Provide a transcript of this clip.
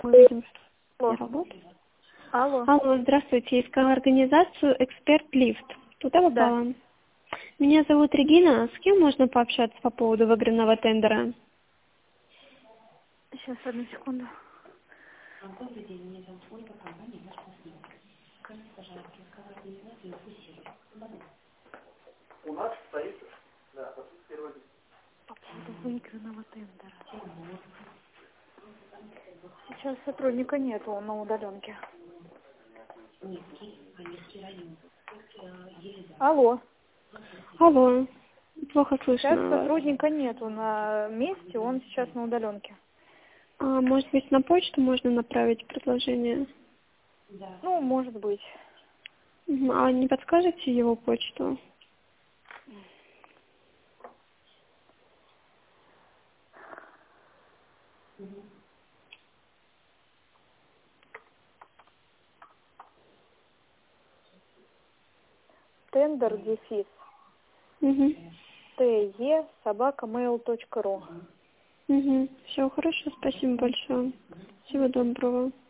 Мы видим, что Алло. не работает. Алло. Алло, здравствуйте. Искала организацию «Эксперт Лифт». Туда Да. попала. Меня зовут Регина. С кем можно пообщаться по поводу выигранного тендера? Сейчас, одну секунду. По поводу выигранного тендера. Сейчас сотрудника нету, он на удаленке. Алло. Алло. Плохо Сейчас слышно вас. сотрудника нету на месте, он сейчас на удаленке. А, может быть, на почту можно направить предложение? Ну, может быть. А не подскажете его почту? Тендер дефис Угу. te@mail.ru. Угу. Все хорошо, спасибо большое. Всего доброго.